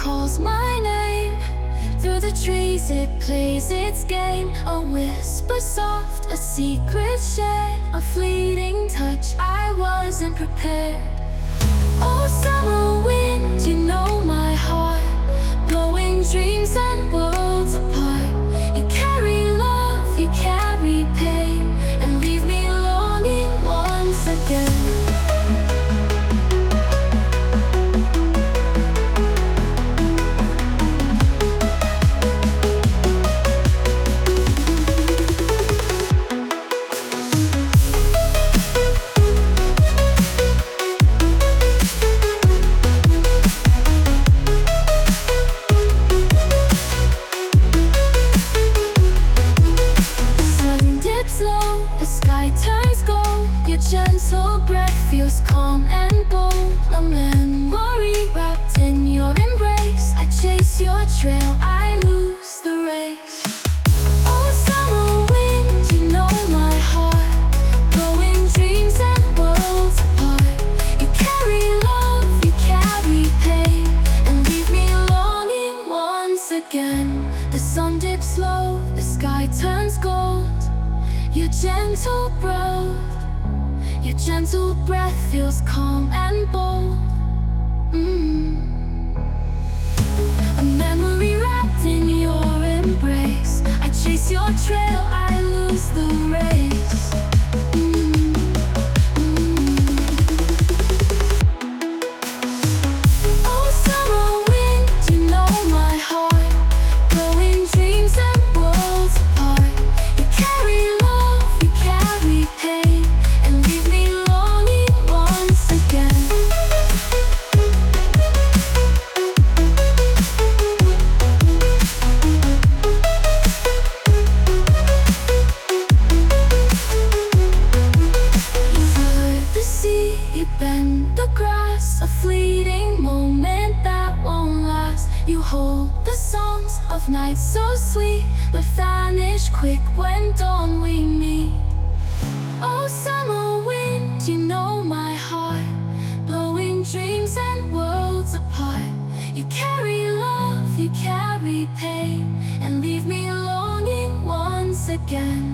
calls my name. Through the trees it plays its game. A whisper soft, a secret shared, a fleeting touch, I wasn't prepared. Oh, summer wind, you know my heart, blowing dreams and worlds apart. You carry love, you carry pain, and leave me longing once again. The sky turns gold, your gentle breath feels calm and bold. A memory wrapped in your embrace, I chase your trail, I lose the race. Oh, summer wind, you know my heart, blowing dreams and worlds apart. You carry love, you carry pain, and leave me longing once again. The sun dips low, the sky turns gold. Your gentle breath feels calm and bold. A memory wrapped in your embrace, I chase your trail, I lose the race. Oh, summer wind, you know my heart, blowing dreams and worlds apart. You carry pain, and leave me longing once again. You hurt the sea, you bend the grass, a fleeting moment that won't last. You hold the songs of nights so sweet, but vanish quick when dawn we meet. Oh, summer wind, you know my heart, blowing dreams and worlds apart. You carry love, you carry pain, and leave me longing once again.